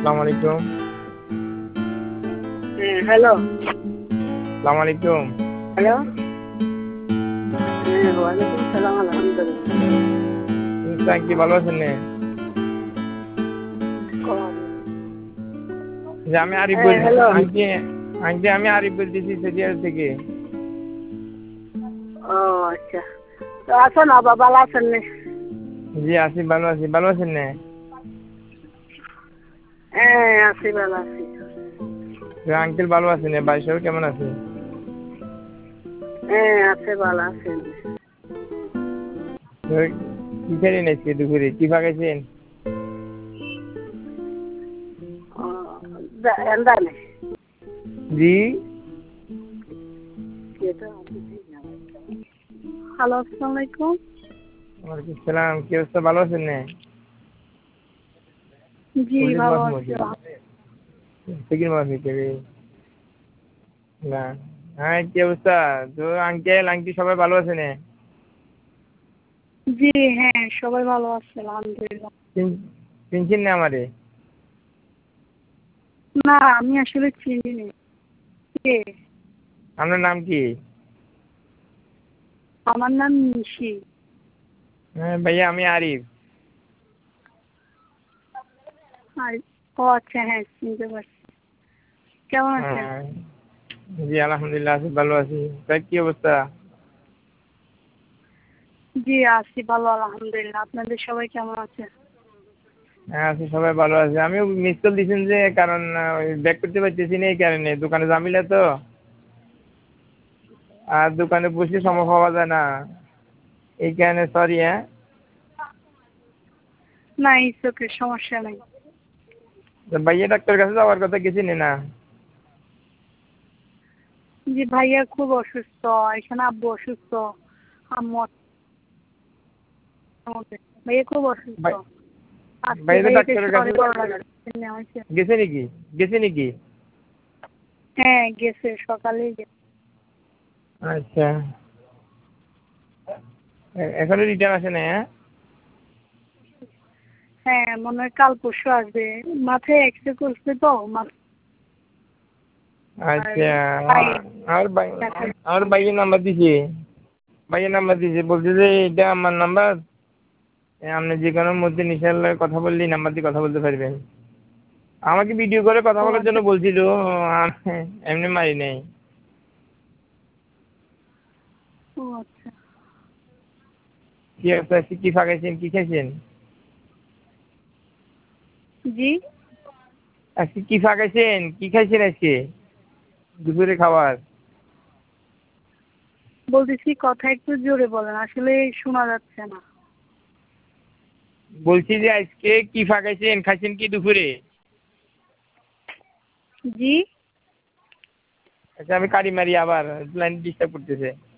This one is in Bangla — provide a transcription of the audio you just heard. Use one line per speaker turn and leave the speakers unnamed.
আসসালামু আলাইকুম।
হ্যালো।
আসসালামু আলাইকুম।
হ্যালো। ওয়ালাইকুম সালাম, আলহামদুলিল্লাহ।
কি ভালো আছেন নে? যে আমি আরিফ
হ্যালো।
আমি আরিফ বলতেছি সেদিয়ার থেকে।
ও আচ্ছা, তো আছেন আবার ভালো আছেন নে?
জি আছি, ভালো আছি। ভালো আছেন নে?
হ্যাঁ আছি, ভালো আছি।
আঙ্কেল ভালো আছেন? বাড়ির সবাই কেমন আছে?
হ্যাঁ আছে, ভালো আছেন।
কি খেলেন আজকে দুপুরে? কি পাকাইছেন?
എന്താണ്?
জি
হ্যালো, আসসালামু আলাইকুম।
ওয়ালাইকুম সালাম। কি অবস্থা, ভালো আছেন নে?
জি ভালো আছি।
না, হ্যাঁ কি অবস্থা? তো আঙ্কেল আন্টি সবাই ভালো আছে নে?
জি হ্যাঁ সবাই ভালো আছে আলহামদুলিল্লাহ।
চিনছেন না আমারে?
না আমি আসলে চিনি নি। কে?
আপনার নাম কি?
আমার নাম নিশি।
হ্যাঁ ভাইয়া, আমি আরিফ।
আর ও আচ্ছা, হ্যাঁ চিনতে পারছি। কেমন আছেন?
জি আলহামদুলিল্লাহ আছি, ভালো আছি। তাই কি অবস্থা?
জি আছি ভালো আলহামদুলিল্লাহ। আপনাদের সবাই কেমন আছে?
হ্যাঁ আছি, সবাই ভালো আছে। আমিও মিস কল দিয়েছেন যে, কারণ ব্যাক করতে পারতেছি না, এই কারণে দোকানে ঝামেলা তো, আর দোকানে বসে সময় পাওয়া যায় না, এই কারণে সরি। হ্যাঁ
না ইটস ওকে, সমস্যা নাই।
ভাইয়া ডাক্তার কাছে যাওয়ার কথা গেছি না?
জি ভাইয়া খুব অসুস্থ, এখানে আব্বু অসুস্থ, আম্মু ভাইয়া খুব অসুস্থ। আজকে
ভাইয়া
ভাইয়াকে
ডাক্তারের কাছে
নেওয়া হয়েছে।
গেছে নাকি?
হ্যাঁ গেছে, সকালেই গেছে।
আচ্ছা, এখনো রিটার্ন আসে না?
হ্যাঁ মনে হয় কাল পরশু আসবে। মাথায় এক্সরে করছে তো
আচ্ছা, আর ভাইয়ের নাম্বার দিছে। বলছে যে এটা আমার নাম্বার, আপনি যে কোনো মধ্যে ইনশাআল্লাহ কথা বললেই নাম্বার দিয়ে কথা বলতে পারবেন। আমাকে ভিডিও করে কথা
ও
বলার জন্য
আচ্ছা।
বলছিল, এমনি মারি নাই।
ও আচ্ছা।
কি অবস্থা? কি ফাঁকাইছেন, কি খাইছেন?
জি
আজকে কি ফাঁকাইছেন, কি খাইছেন আজকে দুপুরে খাবার?
বলতেছি কথা একটু জোরে বলেন, আসলে শোনা যাচ্ছে না।
বলছি যে আজকে কি ফাঁকাইছেন, খাইছেন কি দুপুরে?
জি
আচ্ছা আমি কারি মারি, আবার লাইন ডিস্টার্ব করতেছে।